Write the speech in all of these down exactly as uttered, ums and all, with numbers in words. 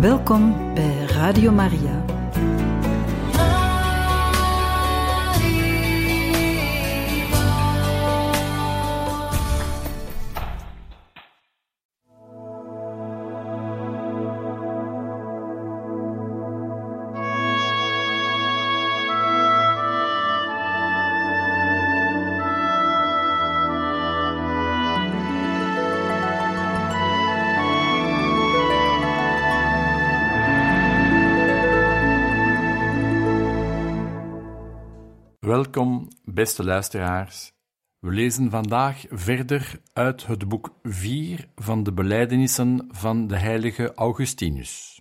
Welkom bij Radio Maria. Welkom, beste luisteraars. We lezen vandaag verder uit het boek vier van de belijdenissen van de heilige Augustinus.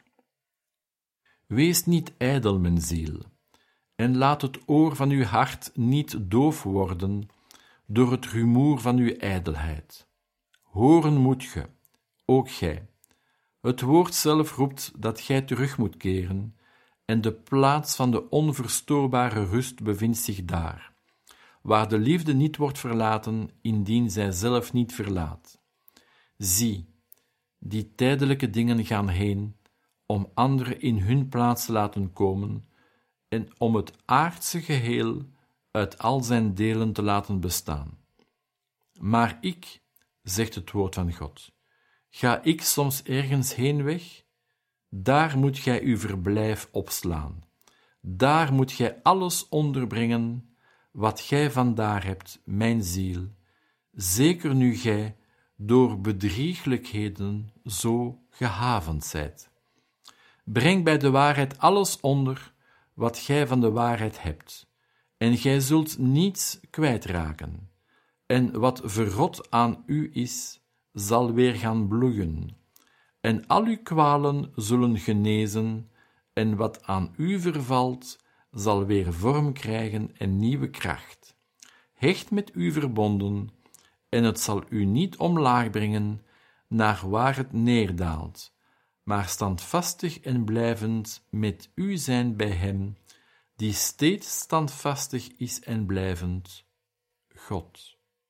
Wees niet ijdel, mijn ziel, en laat het oor van uw hart niet doof worden door het rumoer van uw ijdelheid. Horen moet ge, ook gij. Het woord zelf roept dat gij terug moet keren, en de plaats van de onverstoorbare rust bevindt zich daar, waar de liefde niet wordt verlaten, indien zij zelf niet verlaat. Zie, die tijdelijke dingen gaan heen, om anderen in hun plaats te laten komen, en om het aardse geheel uit al zijn delen te laten bestaan. Maar ik, zegt het woord van God, ga ik soms ergens heen weg? Daar moet gij uw verblijf opslaan. Daar moet gij alles onderbrengen wat gij vandaar hebt, mijn ziel, zeker nu gij door bedrieglijkheden zo gehavend zijt. Breng bij de waarheid alles onder wat gij van de waarheid hebt, en gij zult niets kwijtraken. En wat verrot aan u is, zal weer gaan bloeien. En al uw kwalen zullen genezen, en wat aan u vervalt, zal weer vorm krijgen en nieuwe kracht. Hecht met u verbonden, en het zal u niet omlaag brengen naar waar het neerdaalt, maar standvastig en blijvend met u zijn bij hem, die steeds standvastig is en blijvend, God.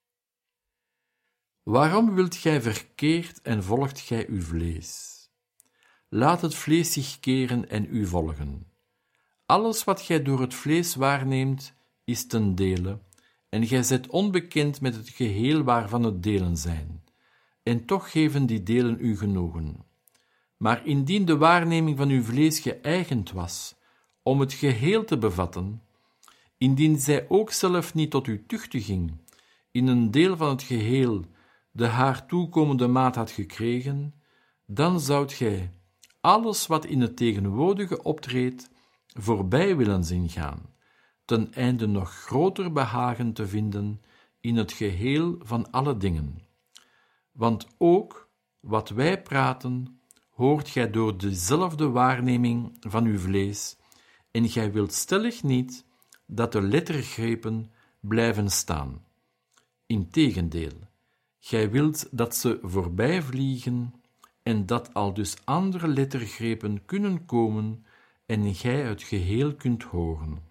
Waarom wilt gij verkeerd en volgt gij uw vlees? Laat het vlees zich keren en u volgen. Alles wat gij door het vlees waarneemt, is ten dele, en gij zijt onbekend met het geheel waarvan het delen zijn. En toch geven die delen u genoegen. Maar indien de waarneming van uw vlees geëigend was, om het geheel te bevatten, indien zij ook zelf niet tot uw tuchtiging, in een deel van het geheel, de haar toekomende maat had gekregen, dan zoudt gij alles wat in het tegenwoordige optreedt voorbij willen zien gaan, ten einde nog groter behagen te vinden in het geheel van alle dingen. Want ook wat wij praten, hoort gij door dezelfde waarneming van uw vlees, en gij wilt stellig niet dat de lettergrepen blijven staan. Integendeel, gij wilt dat ze voorbij vliegen en dat al dus andere lettergrepen kunnen komen en gij het geheel kunt horen.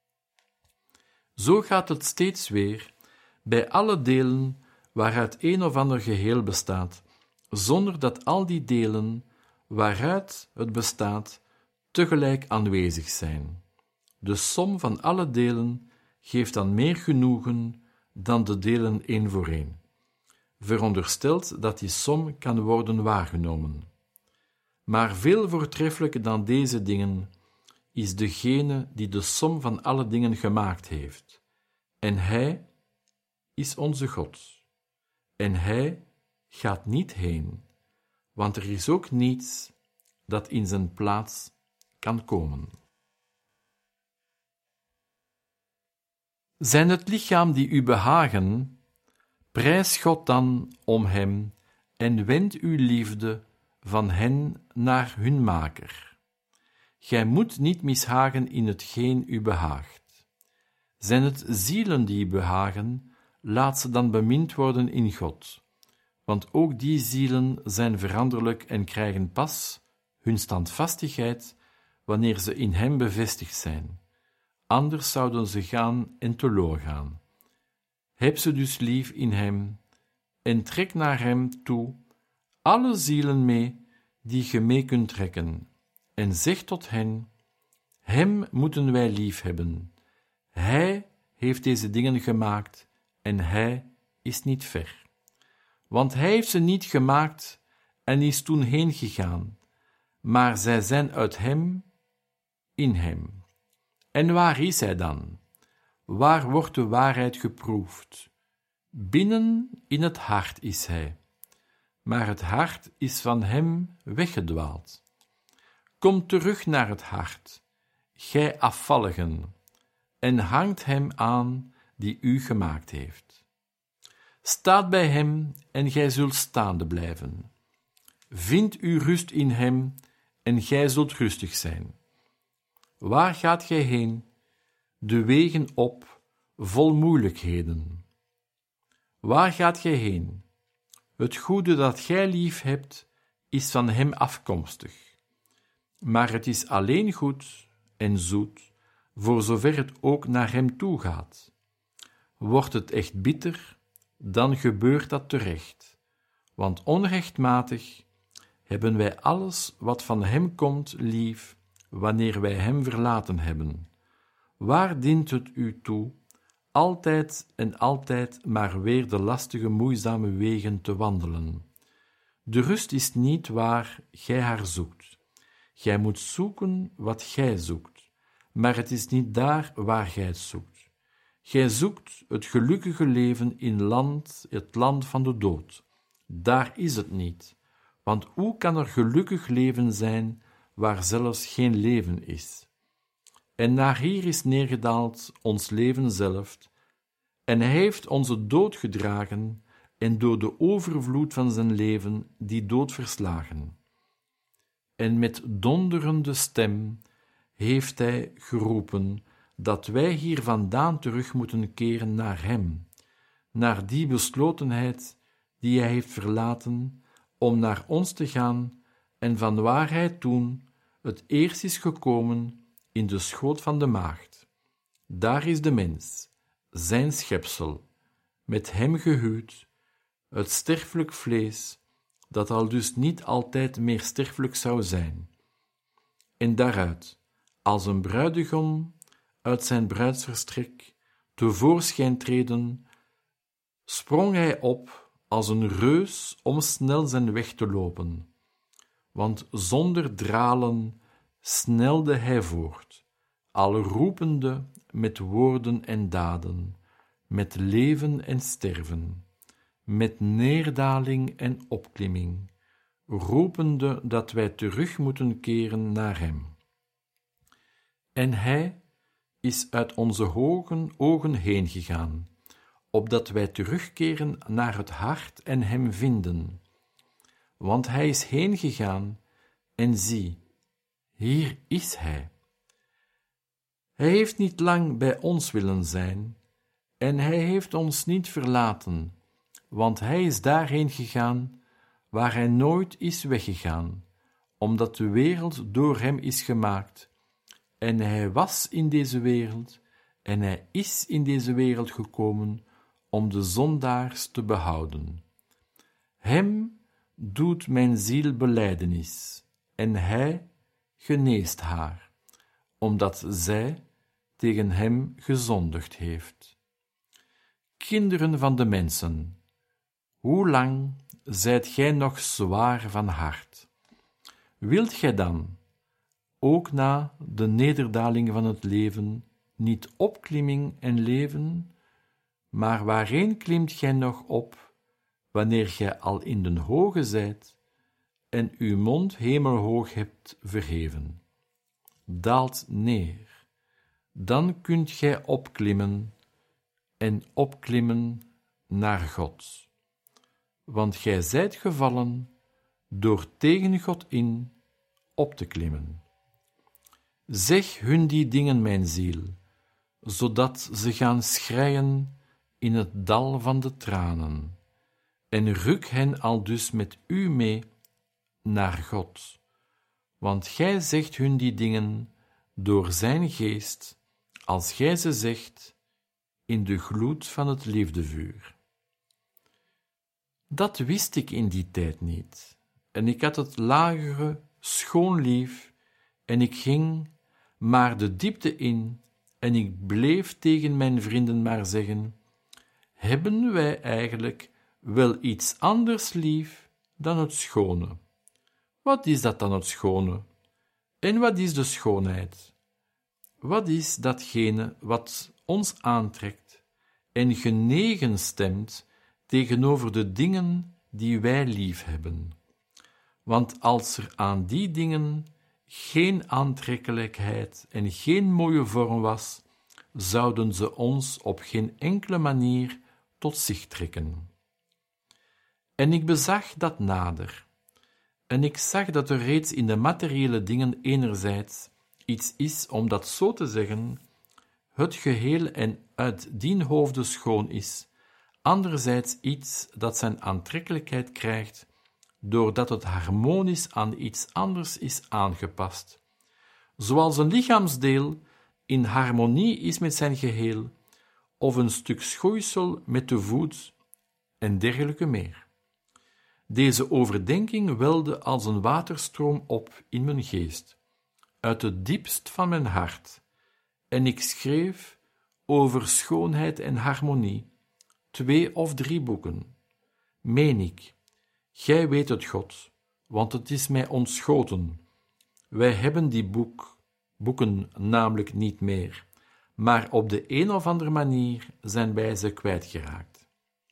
Zo gaat het steeds weer bij alle delen waaruit een of ander geheel bestaat, zonder dat al die delen waaruit het bestaat tegelijk aanwezig zijn. De som van alle delen geeft dan meer genoegen dan de delen één voor één. Veronderstelt dat die som kan worden waargenomen. Maar veel voortreffelijker dan deze dingen is degene die de som van alle dingen gemaakt heeft. En hij is onze God. En hij gaat niet heen, want er is ook niets dat in zijn plaats kan komen. Zijn het lichaam die u behagen? Prijs God dan om hem en wend uw liefde van hen naar hun maker. Gij moet niet mishagen in hetgeen u behaagt. Zijn het zielen die u behagen, laat ze dan bemind worden in God, want ook die zielen zijn veranderlijk en krijgen pas hun standvastigheid wanneer ze in hem bevestigd zijn. Anders zouden ze gaan en teloor gaan. Heb ze dus lief in hem en trek naar hem toe alle zielen mee die ge mee kunt trekken, en zeg tot hen: Hem moeten wij lief hebben. Hij heeft deze dingen gemaakt en hij is niet ver. Want hij heeft ze niet gemaakt en is toen heen gegaan, maar zij zijn uit hem, in hem. En waar is hij dan? Waar wordt de waarheid geproefd? Binnen in het hart is hij, maar het hart is van hem weggedwaald. Kom terug naar het hart, gij afvalligen, en hangt hem aan die u gemaakt heeft. Staat bij hem en gij zult staande blijven. Vind uw rust in hem en gij zult rustig zijn. Waar gaat gij heen? De wegen op, vol moeilijkheden. Waar gaat gij heen? Het goede dat gij lief hebt, is van hem afkomstig. Maar het is alleen goed en zoet, voor zover het ook naar hem toe gaat. Wordt het echt bitter, dan gebeurt dat terecht. Want onrechtmatig hebben wij alles wat van hem komt lief, wanneer wij hem verlaten hebben. Waar dient het u toe, altijd en altijd maar weer de lastige, moeizame wegen te wandelen? De rust is niet waar gij haar zoekt. Gij moet zoeken wat gij zoekt, maar het is niet daar waar gij het zoekt. Gij zoekt het gelukkige leven in land, het land van de dood. Daar is het niet, want hoe kan er gelukkig leven zijn waar zelfs geen leven is? En naar hier is neergedaald ons leven zelf, en hij heeft onze dood gedragen en door de overvloed van zijn leven die dood verslagen. En met donderende stem heeft hij geroepen dat wij hier vandaan terug moeten keren naar hem, naar die beslotenheid die hij heeft verlaten om naar ons te gaan en van waar hij toen het eerst is gekomen in de schoot van de maagd. Daar is de mens, zijn schepsel, met hem gehuwd, het sterfelijk vlees, dat al dus niet altijd meer sterfelijk zou zijn. En daaruit, als een bruidegom uit zijn bruidsvertrek tevoorschijn treden, sprong hij op als een reus om snel zijn weg te lopen. Want zonder dralen snelde hij voort, al roepende met woorden en daden, met leven en sterven, met neerdaling en opklimming, roepende dat wij terug moeten keren naar hem. En hij is uit onze hoge ogen heen gegaan, opdat wij terugkeren naar het hart en hem vinden. Want hij is heen gegaan, en zie, hier is hij. Hij heeft niet lang bij ons willen zijn, en hij heeft ons niet verlaten, want hij is daarheen gegaan waar hij nooit is weggegaan, omdat de wereld door hem is gemaakt, en hij was in deze wereld, en hij is in deze wereld gekomen om de zondaars te behouden. Hem doet mijn ziel belijdenis, en hij geneest haar, omdat zij tegen hem gezondigd heeft. Kinderen van de mensen, hoe lang zijt gij nog zwaar van hart? Wilt gij dan, ook na de nederdaling van het leven, niet opklimming en leven, maar waarheen klimt gij nog op, wanneer gij al in den hoge zijt en uw mond hemelhoog hebt verheven? Daalt neer, dan kunt gij opklimmen en opklimmen naar God. Want gij zijt gevallen door tegen God in op te klimmen. Zeg hun die dingen, mijn ziel, zodat ze gaan schreien in het dal van de tranen, en ruk hen aldus met u mee naar God, want gij zegt hun die dingen door zijn geest, als gij ze zegt in de gloed van het liefdevuur. Dat wist ik in die tijd niet, en ik had het lagere schoon lief en ik ging maar de diepte in en ik bleef tegen mijn vrienden maar zeggen: hebben wij eigenlijk wel iets anders lief dan het schone? Wat is dat dan, het schone? En wat is de schoonheid? Wat is datgene wat ons aantrekt en genegen stemt tegenover de dingen die wij lief hebben? Want als er aan die dingen geen aantrekkelijkheid en geen mooie vorm was, zouden ze ons op geen enkele manier tot zich trekken. En ik bezag dat nader, en ik zag dat er reeds in de materiële dingen enerzijds iets is, om dat zo te zeggen, het geheel en uit dien hoofde schoon is, anderzijds iets dat zijn aantrekkelijkheid krijgt, doordat het harmonisch aan iets anders is aangepast. Zoals een lichaamsdeel in harmonie is met zijn geheel, of een stuk schoeisel met de voet, en dergelijke meer. Deze overdenking welde als een waterstroom op in mijn geest, uit het diepst van mijn hart, en ik schreef over schoonheid en harmonie twee of drie boeken. Meen ik, gij weet het, God, want het is mij ontschoten. Wij hebben die boek, boeken namelijk niet meer, maar op de een of andere manier zijn wij ze kwijtgeraakt.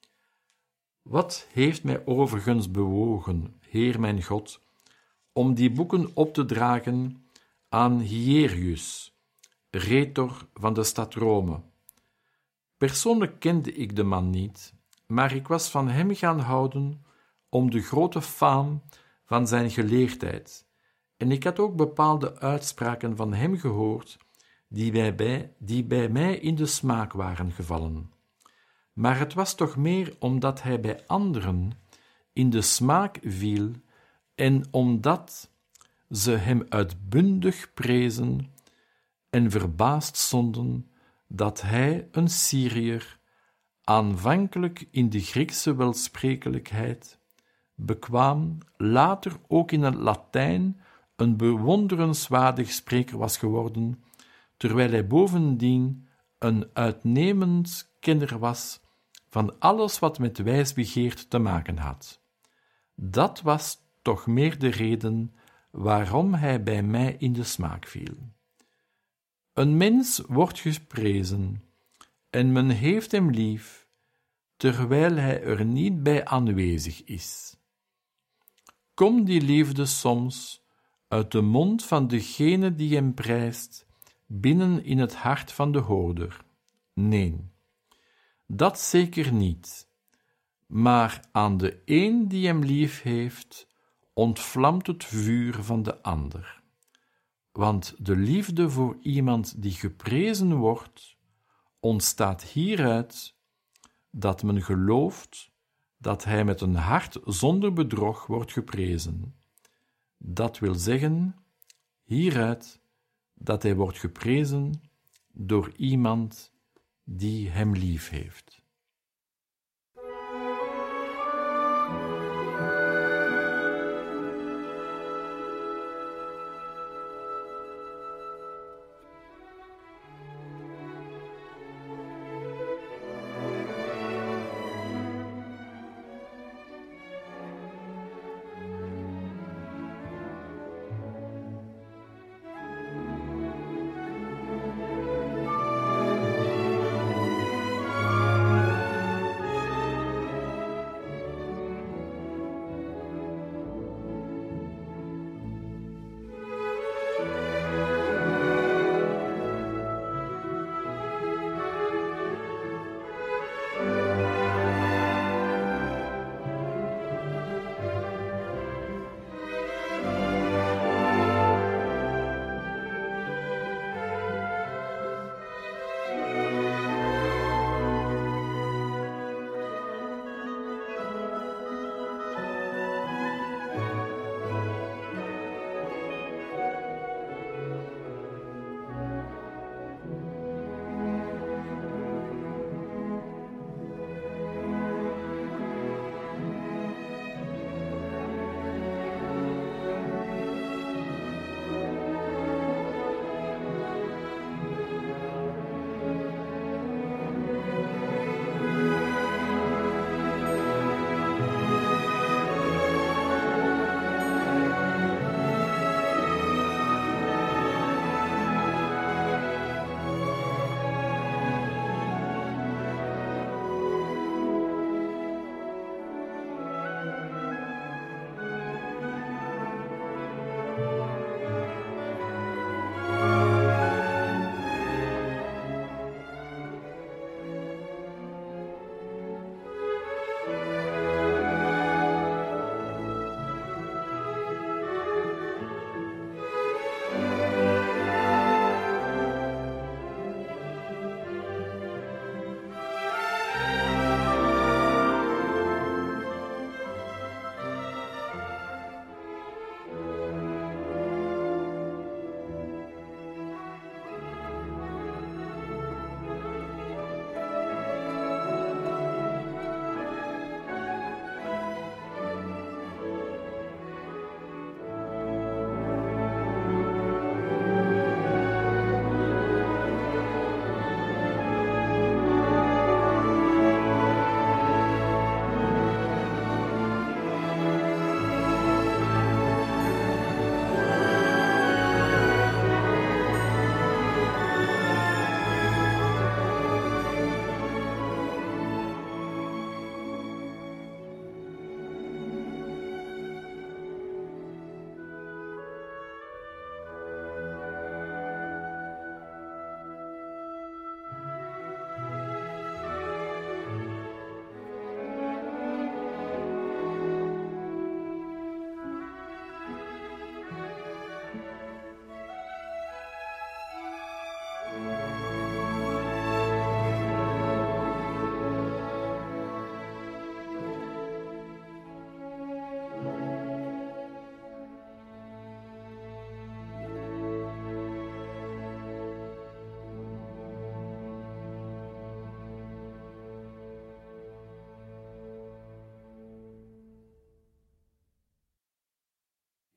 Wat heeft mij overigens bewogen, Heer mijn God, om die boeken op te dragen aan Hierius, retor van de stad Rome? Persoonlijk kende ik de man niet, maar ik was van hem gaan houden om de grote faam van zijn geleerdheid, en ik had ook bepaalde uitspraken van hem gehoord die bij, bij, die bij mij in de smaak waren gevallen. Maar het was toch meer omdat hij bij anderen in de smaak viel en omdat ze hem uitbundig prezen en verbaasd stonden dat hij, een Syriër, aanvankelijk in de Griekse welsprekelijkheid, bekwaam, later ook in het Latijn een bewonderenswaardig spreker was geworden, terwijl hij bovendien een uitnemend kenner was van alles wat met wijsbegeerte te maken had. Dat was toch meer de reden waarom hij bij mij in de smaak viel. Een mens wordt geprezen, en men heeft hem lief, terwijl hij er niet bij aanwezig is. Komt die liefde soms uit de mond van degene die hem prijst, binnen in het hart van de hoorder? Nee, dat zeker niet. Maar aan de een die hem lief heeft, ontvlamt het vuur van de ander. Want de liefde voor iemand die geprezen wordt, ontstaat hieruit dat men gelooft dat hij met een hart zonder bedrog wordt geprezen. Dat wil zeggen, hieruit dat hij wordt geprezen door iemand die hem lief heeft.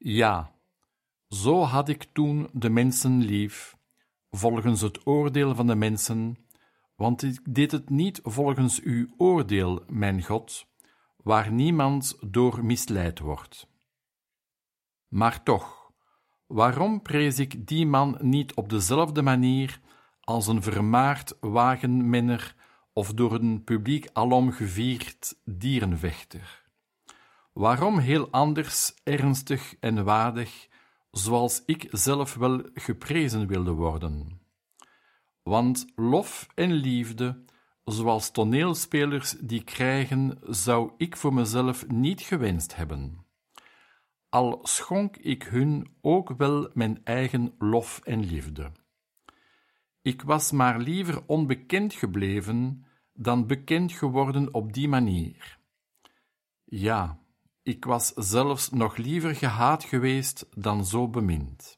Ja, zo had ik toen de mensen lief, volgens het oordeel van de mensen, want ik deed het niet volgens uw oordeel, mijn God, waar niemand door misleid wordt. Maar toch, waarom prees ik die man niet op dezelfde manier als een vermaard wagenmenner of door een publiek alom gevierd dierenvechter? Waarom heel anders, ernstig en waardig, zoals ik zelf wel geprezen wilde worden? Want lof en liefde, zoals toneelspelers die krijgen, zou ik voor mezelf niet gewenst hebben. Al schonk ik hun ook wel mijn eigen lof en liefde. Ik was maar liever onbekend gebleven dan bekend geworden op die manier. Ja, ik was zelfs nog liever gehaat geweest dan zo bemind.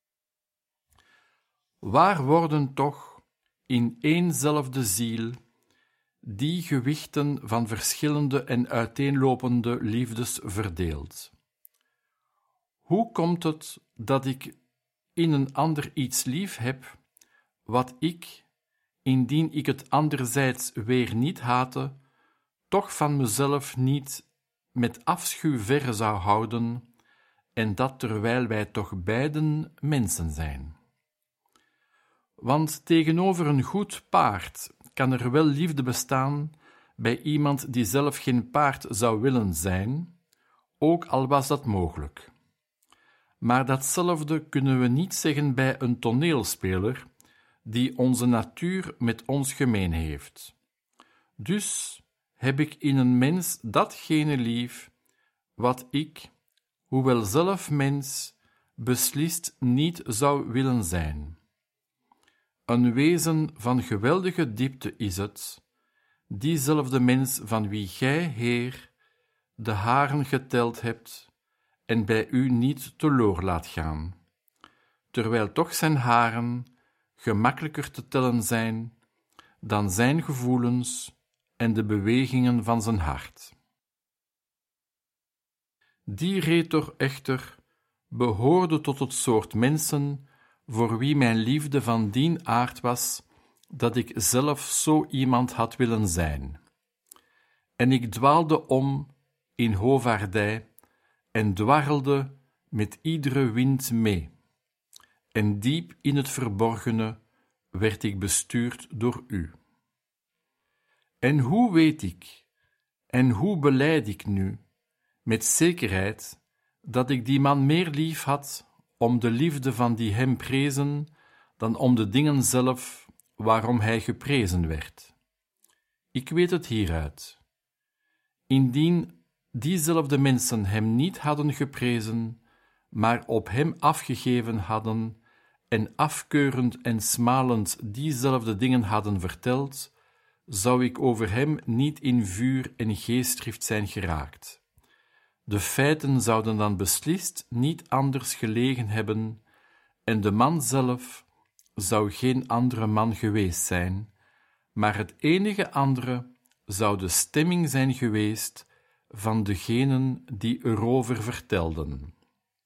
Waar worden toch in éénzelfde ziel die gewichten van verschillende en uiteenlopende liefdes verdeeld? Hoe komt het dat ik in een ander iets lief heb, wat ik, indien ik het anderzijds weer niet haatte, toch van mezelf niet met afschuw verre zou houden, en dat terwijl wij toch beiden mensen zijn? Want tegenover een goed paard kan er wel liefde bestaan bij iemand die zelf geen paard zou willen zijn, ook al was dat mogelijk. Maar datzelfde kunnen we niet zeggen bij een toneelspeler die onze natuur met ons gemeen heeft. Dus heb ik in een mens datgene lief wat ik, hoewel zelf mens, beslist niet zou willen zijn. Een wezen van geweldige diepte is het, diezelfde mens van wie gij, Heer, de haren geteld hebt en bij u niet teloor laat gaan, terwijl toch zijn haren gemakkelijker te tellen zijn dan zijn gevoelens en de bewegingen van zijn hart. Die retor echter behoorde tot het soort mensen voor wie mijn liefde van dien aard was dat ik zelf zo iemand had willen zijn. En ik dwaalde om in hovaardij en dwarrelde met iedere wind mee. En diep in het verborgene werd ik bestuurd door u. En hoe weet ik, en hoe belijd ik nu, met zekerheid, dat ik die man meer lief had om de liefde van die hem prezen, dan om de dingen zelf waarom hij geprezen werd. Ik weet het hieruit. Indien diezelfde mensen hem niet hadden geprezen, maar op hem afgegeven hadden en afkeurend en smalend diezelfde dingen hadden verteld, zou ik over hem niet in vuur en geestdrift zijn geraakt. De feiten zouden dan beslist niet anders gelegen hebben, en de man zelf zou geen andere man geweest zijn, maar het enige andere zou de stemming zijn geweest van degenen die erover vertelden.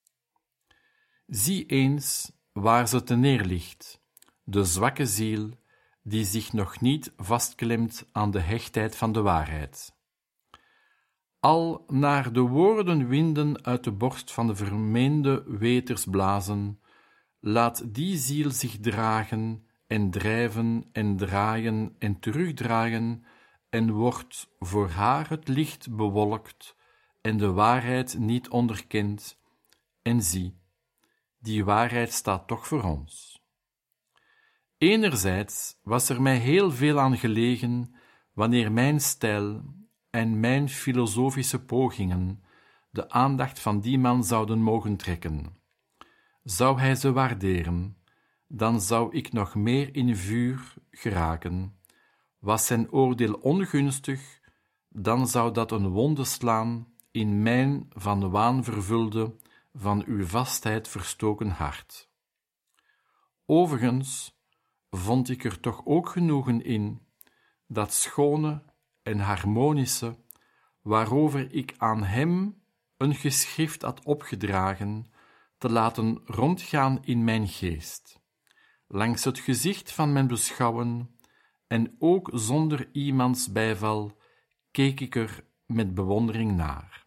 Zie eens waar ze teneer ligt, de zwakke ziel die zich nog niet vastklemt aan de hechtheid van de waarheid. Al naar de woorden winden uit de borst van de vermeende weters blazen, laat die ziel zich dragen en drijven en draaien en terugdraaien en wordt voor haar het licht bewolkt en de waarheid niet onderkend, en zie, die waarheid staat toch voor ons. Enerzijds was er mij heel veel aan gelegen wanneer mijn stijl en mijn filosofische pogingen de aandacht van die man zouden mogen trekken. Zou hij ze waarderen, dan zou ik nog meer in vuur geraken. Was zijn oordeel ongunstig, dan zou dat een wonde slaan in mijn van waan vervulde, van uw vastheid verstoken hart. Overigens vond ik er toch ook genoegen in dat schone en harmonische, waarover ik aan hem een geschrift had opgedragen, te laten rondgaan in mijn geest, langs het gezicht van mijn beschouwen, en ook zonder iemands bijval keek ik er met bewondering naar.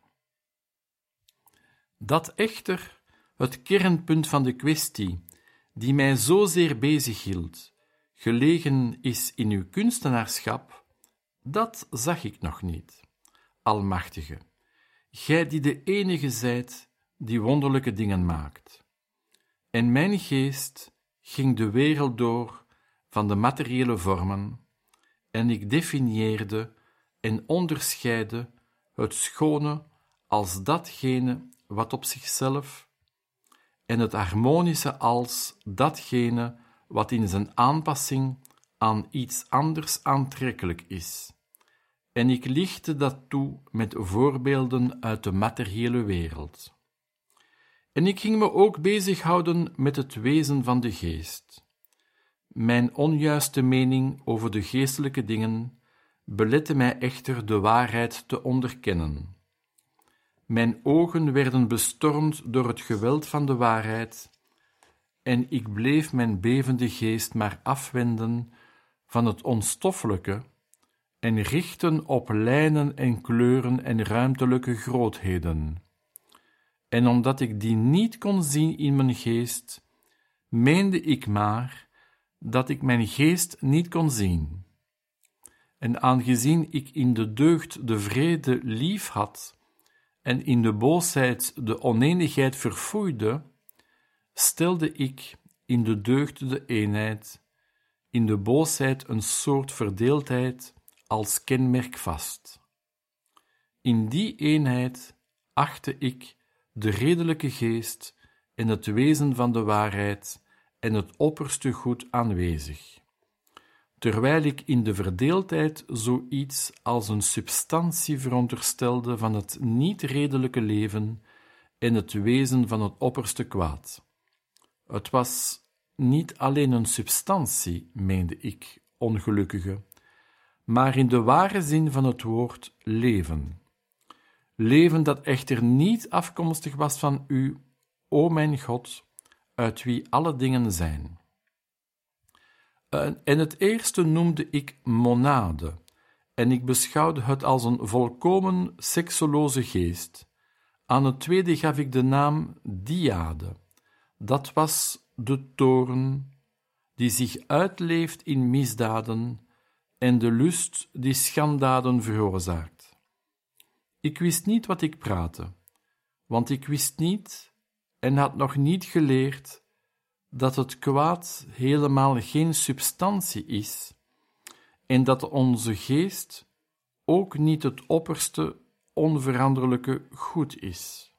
Dat echter het kernpunt van de kwestie, die mij zozeer bezighield, gelegen is in uw kunstenaarschap, dat zag ik nog niet. Almachtige, gij die de enige zijt die wonderlijke dingen maakt. En mijn geest ging de wereld door van de materiële vormen, en ik definieerde en onderscheidde het schone als datgene wat op zichzelf, en het harmonische als datgene wat in zijn aanpassing aan iets anders aantrekkelijk is. En ik lichtte dat toe met voorbeelden uit de materiële wereld. En ik ging me ook bezighouden met het wezen van de geest. Mijn onjuiste mening over de geestelijke dingen belette mij echter de waarheid te onderkennen. Mijn ogen werden bestormd door het geweld van de waarheid, en ik bleef mijn bevende geest maar afwenden van het onstoffelijke en richten op lijnen en kleuren en ruimtelijke grootheden. En omdat ik die niet kon zien in mijn geest, meende ik maar dat ik mijn geest niet kon zien. En aangezien ik in de deugd de vrede lief had en in de boosheid de oneenigheid verfoeide, stelde ik in de deugd de eenheid, in de boosheid een soort verdeeldheid als kenmerk vast. In die eenheid achtte ik de redelijke geest en het wezen van de waarheid en het opperste goed aanwezig, terwijl ik in de verdeeldheid zoiets als een substantie veronderstelde van het niet-redelijke leven en het wezen van het opperste kwaad. Het was niet alleen een substantie, meende ik, ongelukkige, maar in de ware zin van het woord leven. Leven dat echter niet afkomstig was van u, o mijn God, uit wie alle dingen zijn. En het eerste noemde ik monade, en ik beschouwde het als een volkomen sekseloze geest. Aan het tweede gaf ik de naam diade. Dat was de toorn die zich uitleeft in misdaden en de lust die schandaden veroorzaakt. Ik wist niet wat ik praatte, want ik wist niet en had nog niet geleerd dat het kwaad helemaal geen substantie is en dat onze geest ook niet het opperste onveranderlijke goed is.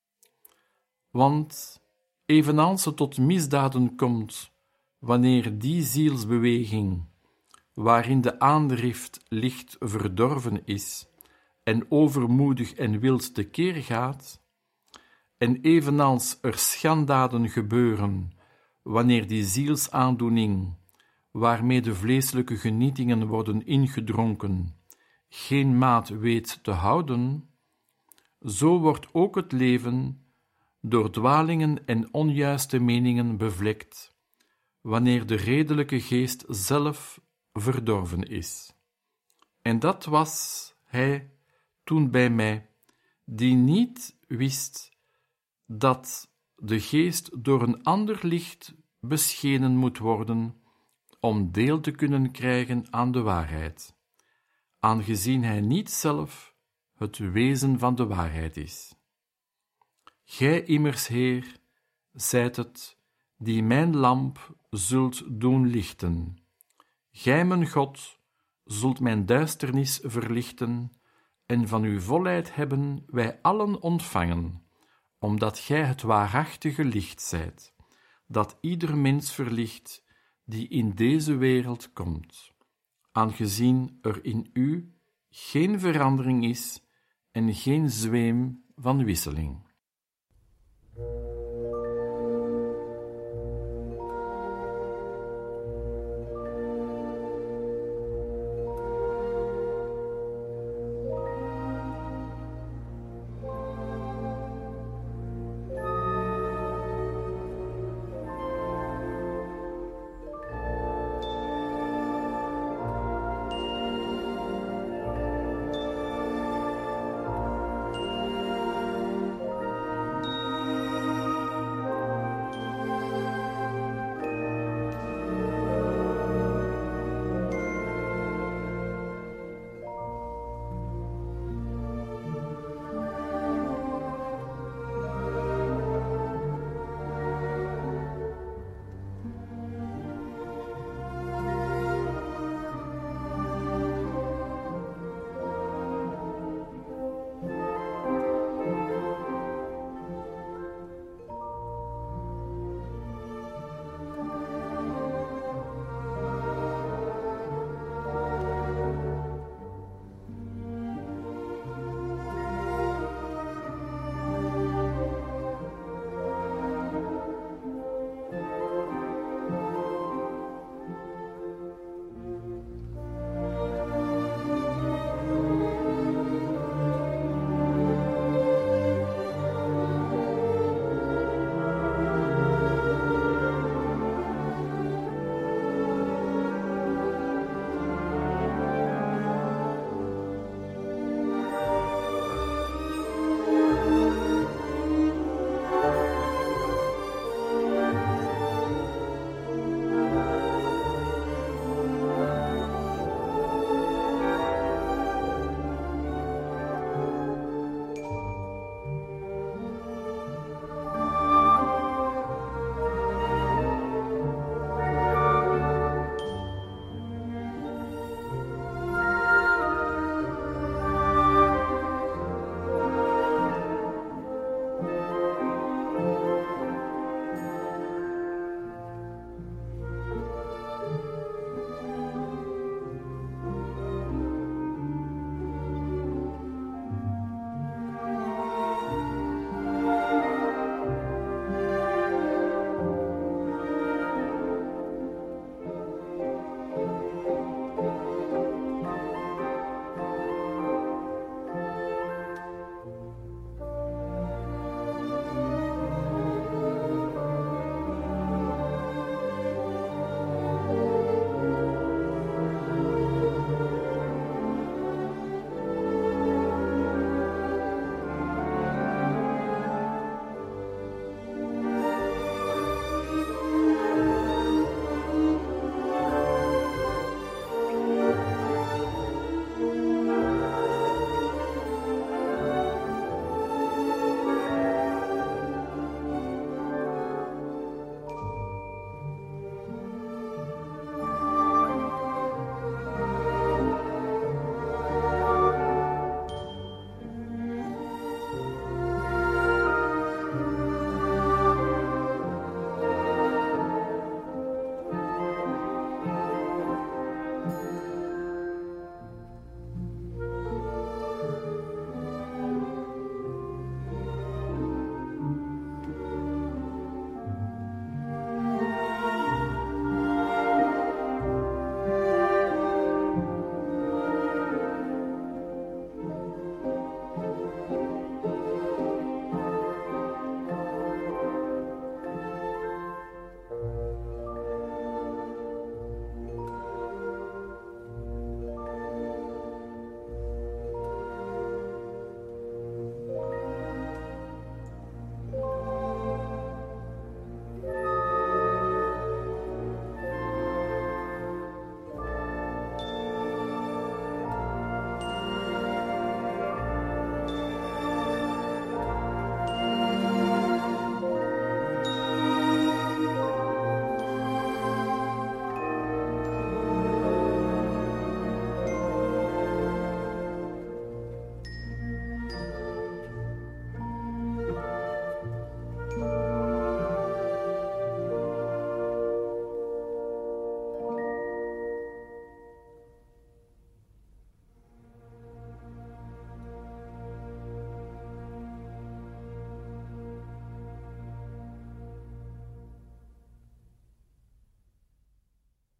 Want evenals het tot misdaden komt wanneer die zielsbeweging waarin de aandrift licht verdorven is en overmoedig en wild tekeer gaat, en evenals er schandaden gebeuren wanneer die zielsaandoening, waarmee de vleeselijke genietingen worden ingedronken, geen maat weet te houden, zo wordt ook het leven door dwalingen en onjuiste meningen bevlekt, wanneer de redelijke geest zelf verdorven is. En dat was hij toen bij mij, die niet wist dat de geest door een ander licht beschenen moet worden om deel te kunnen krijgen aan de waarheid, aangezien hij niet zelf het wezen van de waarheid is. Gij immers, Heer, zijt het, die mijn lamp zult doen lichten. Gij, mijn God, zult mijn duisternis verlichten, en van uw volheid hebben wij allen ontvangen, omdat gij het waarachtige licht zijt, dat ieder mens verlicht die in deze wereld komt, aangezien er in u geen verandering is en geen zweem van wisseling.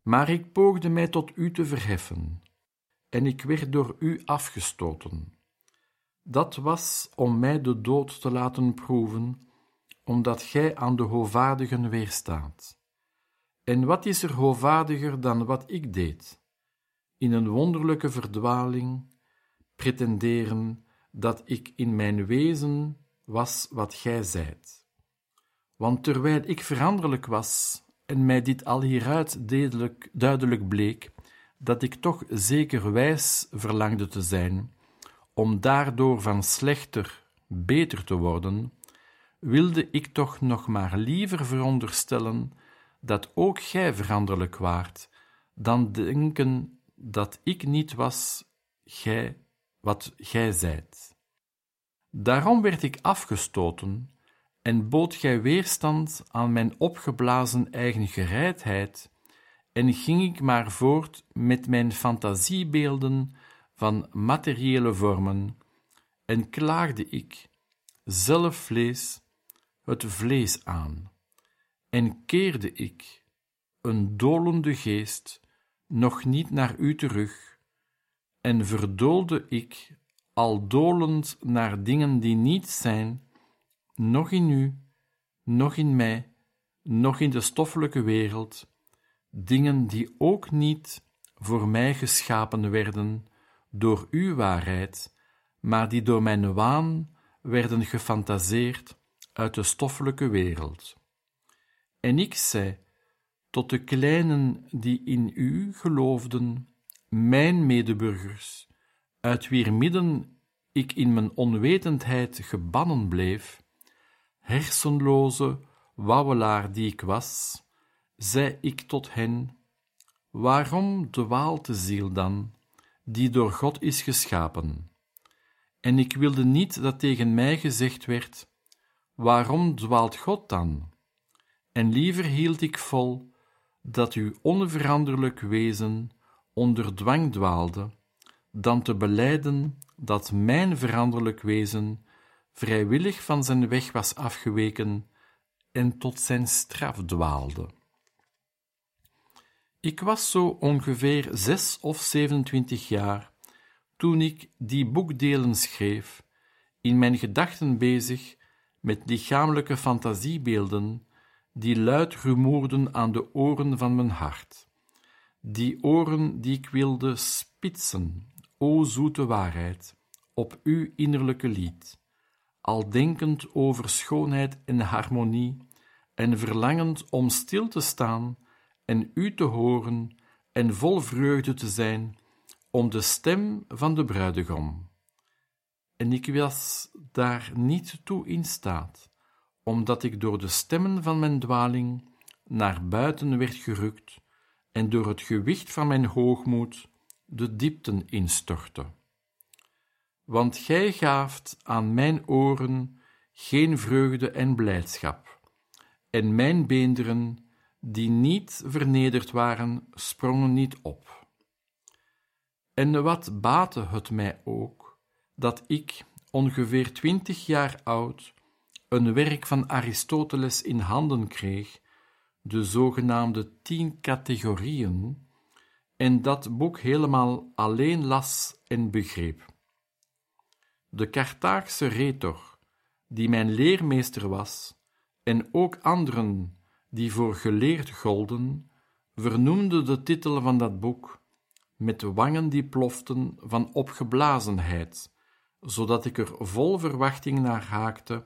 Maar ik poogde mij tot u te verheffen, en ik werd door u afgestoten. Dat was om mij de dood te laten proeven, omdat gij aan de hovaardigen weerstaat. En wat is er hovaardiger dan wat ik deed? In een wonderlijke verdwaling pretenderen dat ik in mijn wezen was wat gij zijt. Want terwijl ik veranderlijk was, en mij dit al hieruit duidelijk, duidelijk bleek, dat ik toch zeker wijs verlangde te zijn, om daardoor van slechter beter te worden, wilde ik toch nog maar liever veronderstellen dat ook gij veranderlijk waart, dan denken dat ik niet was gij wat gij zijt. Daarom werd ik afgestoten en bood gij weerstand aan mijn opgeblazen eigen gereidheid, en ging ik maar voort met mijn fantasiebeelden van materiële vormen, en klaagde ik, zelf vlees, het vlees aan, en keerde ik, een dolende geest, nog niet naar u terug, en verdoolde ik, al dolend naar dingen die niet zijn, nog in u, nog in mij, nog in de stoffelijke wereld, dingen die ook niet voor mij geschapen werden door uw waarheid, maar die door mijn waan werden gefantaseerd uit de stoffelijke wereld. En ik zei tot de kleinen die in u geloofden, mijn medeburgers, uit wier midden ik in mijn onwetendheid gebannen bleef, hersenloze wauwelaar die ik was, zei ik tot hen, waarom dwaalt de ziel dan, die door God is geschapen? En ik wilde niet dat tegen mij gezegd werd, waarom dwaalt God dan? En liever hield ik vol dat uw onveranderlijk wezen onder dwang dwaalde, dan te belijden dat mijn veranderlijk wezen vrijwillig van zijn weg was afgeweken en tot zijn straf dwaalde. Ik was zo ongeveer zes of zevenentwintig jaar toen ik die boekdelen schreef, in mijn gedachten bezig met lichamelijke fantasiebeelden die luid rumoerden aan de oren van mijn hart, die oren die ik wilde spitsen, o zoete waarheid, op uw innerlijke lied, al denkend over schoonheid en harmonie en verlangend om stil te staan en u te horen en vol vreugde te zijn om de stem van de bruidegom. En ik was daar niet toe in staat, omdat ik door de stemmen van mijn dwaling naar buiten werd gerukt en door het gewicht van mijn hoogmoed de diepten instortte. Want gij gaaft aan mijn oren geen vreugde en blijdschap, en mijn beenderen, die niet vernederd waren, sprongen niet op. En wat baatte het mij ook, dat ik, ongeveer twintig jaar oud, een werk van Aristoteles in handen kreeg, de zogenaamde tien categorieën, en dat boek helemaal alleen las en begreep. De Carthaagse retor, die mijn leermeester was, en ook anderen die voor geleerd golden, vernoemde de titel van dat boek met wangen die ploften van opgeblazenheid, zodat ik er vol verwachting naar haakte,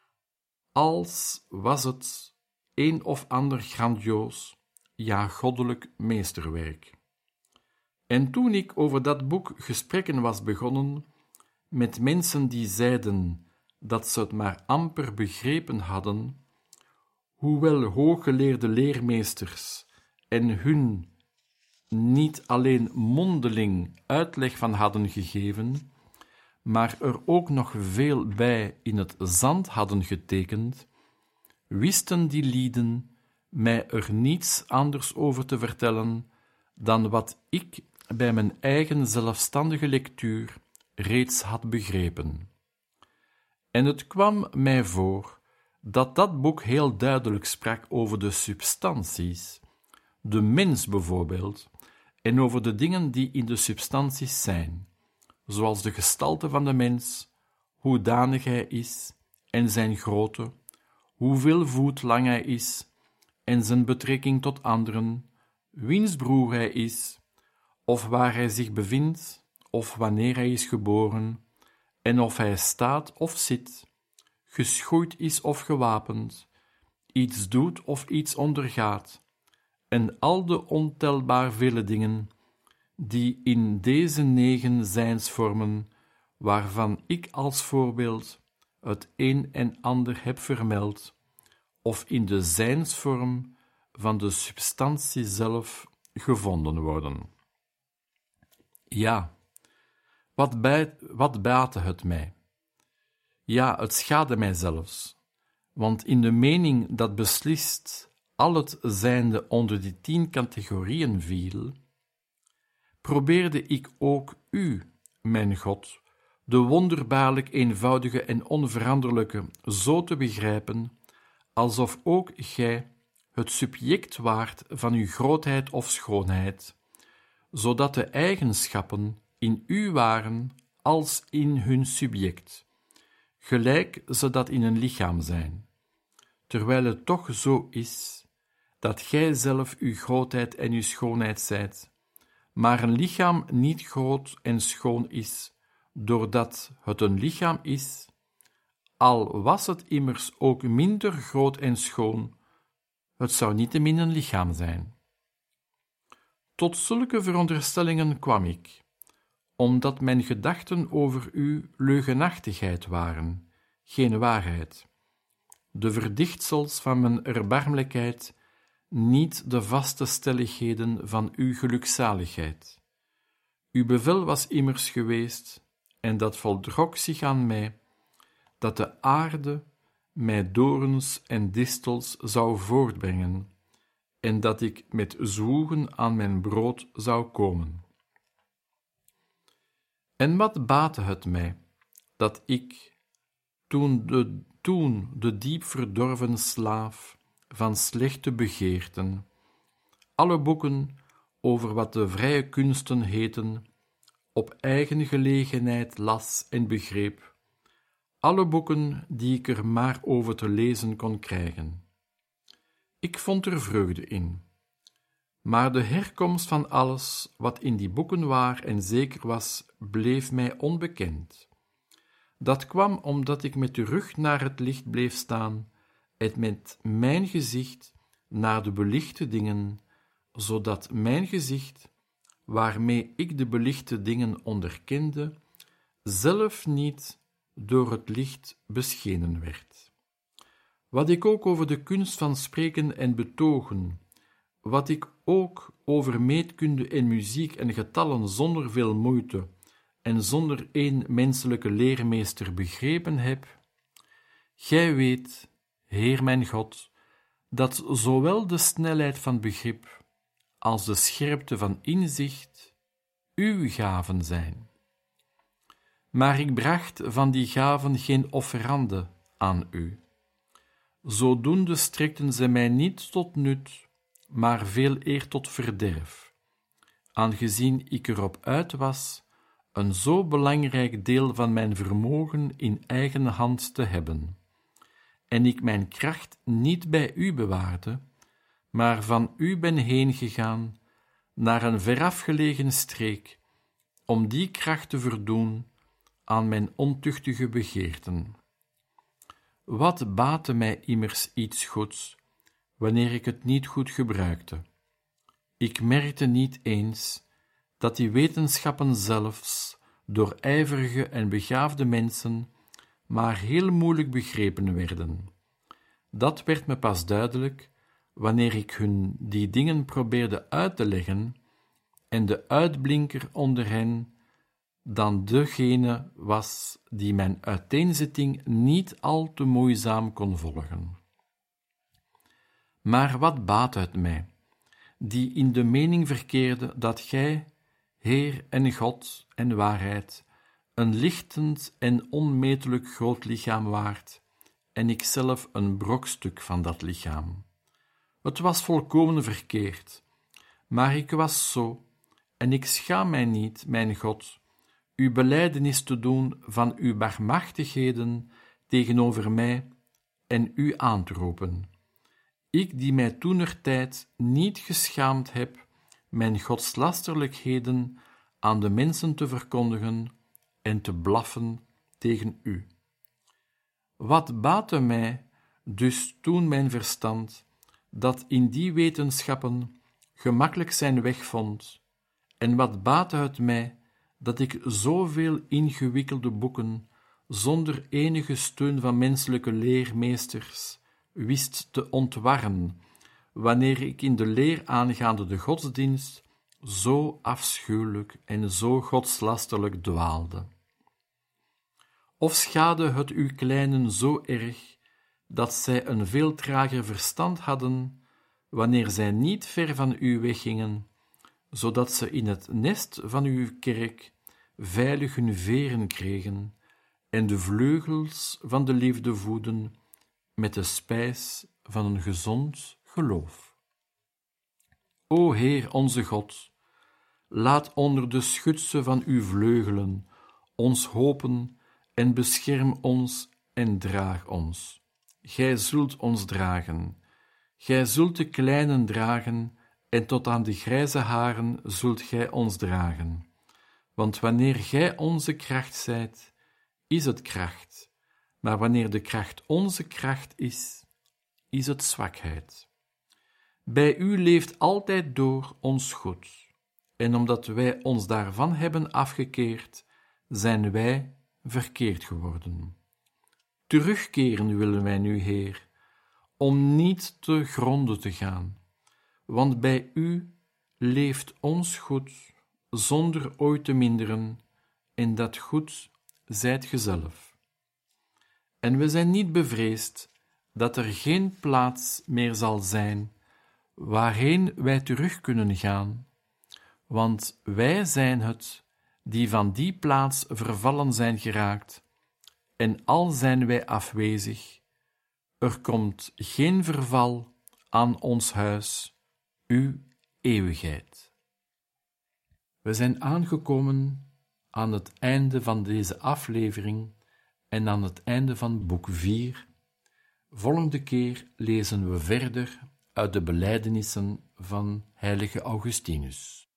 als was het een of ander grandioos, ja goddelijk meesterwerk. En toen ik over dat boek gesprekken was begonnen, met mensen die zeiden dat ze het maar amper begrepen hadden, hoewel hooggeleerde leermeesters en hun niet alleen mondeling uitleg van hadden gegeven, maar er ook nog veel bij in het zand hadden getekend, wisten die lieden mij er niets anders over te vertellen dan wat ik bij mijn eigen zelfstandige lectuur reeds had begrepen. En het kwam mij voor dat dat boek heel duidelijk sprak over de substanties, de mens bijvoorbeeld, en over de dingen die in de substanties zijn, zoals de gestalte van de mens, hoedanig hij is en zijn grootte, hoeveel voet lang hij is en zijn betrekking tot anderen, wiens broer hij is, of waar hij zich bevindt, of wanneer hij is geboren, en of hij staat of zit, geschoeid is of gewapend, iets doet of iets ondergaat, en al de ontelbaar vele dingen die in deze negen zijnsvormen, waarvan ik als voorbeeld het een en ander heb vermeld, of in de zijnsvorm van de substantie zelf gevonden worden. Ja, wat, bij, wat baatte het mij? Ja, het schaadde mij zelfs, want in de mening dat beslist al het zijnde onder die tien categorieën viel, probeerde ik ook u, mijn God, de wonderbaarlijk eenvoudige en onveranderlijke, zo te begrijpen, alsof ook gij het subject waart van uw grootheid of schoonheid, zodat de eigenschappen in u waren als in hun subject, gelijk ze dat in een lichaam zijn, terwijl het toch zo is dat gij zelf uw grootheid en uw schoonheid zijt, maar een lichaam niet groot en schoon is, doordat het een lichaam is, al was het immers ook minder groot en schoon, het zou niettemin een lichaam zijn. Tot zulke veronderstellingen kwam ik, omdat mijn gedachten over u leugenachtigheid waren, geen waarheid, de verdichtsels van mijn erbarmelijkheid, niet de vaste stelligheden van uw gelukzaligheid. Uw bevel was immers geweest, en dat voldrok zich aan mij, dat de aarde mij dorens en distels zou voortbrengen, en dat ik met zwoegen aan mijn brood zou komen. En wat baatte het mij, dat ik, toen de, toen de diep verdorven slaaf van slechte begeerten, alle boeken over wat de vrije kunsten heten, op eigen gelegenheid las en begreep, alle boeken die ik er maar over te lezen kon krijgen. Ik vond er vreugde in, maar de herkomst van alles wat in die boeken waar en zeker was, bleef mij onbekend. Dat kwam omdat ik met de rug naar het licht bleef staan en met mijn gezicht naar de belichte dingen, zodat mijn gezicht, waarmee ik de belichte dingen onderkende, zelf niet door het licht beschenen werd. Wat ik ook over de kunst van spreken en betogen, wat ik ook over meetkunde en muziek en getallen zonder veel moeite en zonder één menselijke leermeester begrepen heb, gij weet, Heer mijn God, dat zowel de snelheid van begrip als de scherpte van inzicht uw gaven zijn. Maar ik bracht van die gaven geen offerande aan u. Zodoende strekten ze mij niet tot nut, maar veel eer tot verderf, aangezien ik erop uit was een zo belangrijk deel van mijn vermogen in eigen hand te hebben, en ik mijn kracht niet bij u bewaarde, maar van u ben heengegaan naar een verafgelegen streek, om die kracht te verdoen aan mijn ontuchtige begeerten. Wat baatte mij immers iets goeds, wanneer ik het niet goed gebruikte? Ik merkte niet eens dat die wetenschappen zelfs door ijverige en begaafde mensen maar heel moeilijk begrepen werden. Dat werd me pas duidelijk wanneer ik hun die dingen probeerde uit te leggen en de uitblinker onder hen dan degene was die mijn uiteenzetting niet al te moeizaam kon volgen. Maar wat baat het mij, die in de mening verkeerde dat gij, Heer en God en waarheid, een lichtend en onmetelijk groot lichaam waart, en ikzelf een brokstuk van dat lichaam. Het was volkomen verkeerd, Maar ik was zo, en ik schaam mij niet, mijn God, uw belijdenis te doen van uw barmhartigheden tegenover mij en u aan te roepen. Ik die mij toenertijd niet geschaamd heb mijn godslasterlijkheden aan de mensen te verkondigen en te blaffen tegen u. Wat baatte mij dus toen mijn verstand, dat in die wetenschappen gemakkelijk zijn weg vond, en wat baatte het mij dat ik zoveel ingewikkelde boeken zonder enige steun van menselijke leermeesters wist te ontwarren, wanneer ik in de leer aangaande de godsdienst zo afschuwelijk en zo godslasterlijk dwaalde. Of schade het uw kleinen zo erg, dat zij een veel trager verstand hadden, wanneer zij niet ver van u weggingen, zodat ze in het nest van uw kerk veilig hun veren kregen en de vleugels van de liefde voeden met de spijs van een gezond geloof. O Heer, onze God, laat onder de schutsen van uw vleugelen ons hopen en bescherm ons en draag ons. Gij zult ons dragen. Gij zult de kleinen dragen en tot aan de grijze haren zult gij ons dragen. Want wanneer gij onze kracht zijt, is het kracht. Maar wanneer de kracht onze kracht is, is het zwakheid. Bij u leeft altijd door ons goed. En omdat wij ons daarvan hebben afgekeerd, zijn wij verkeerd geworden. Terugkeren willen wij nu, Heer, om niet te gronde te gaan, want bij u leeft ons goed, zonder ooit te minderen, en dat goed zijt ge zelf. En we zijn niet bevreesd dat er geen plaats meer zal zijn waarheen wij terug kunnen gaan, want wij zijn het die van die plaats vervallen zijn geraakt, en al zijn wij afwezig, er komt geen verval aan ons huis, uw eeuwigheid. We zijn aangekomen aan het einde van deze aflevering en aan het einde van boek vier. Volgende keer lezen we verder uit de belijdenissen van heilige Augustinus.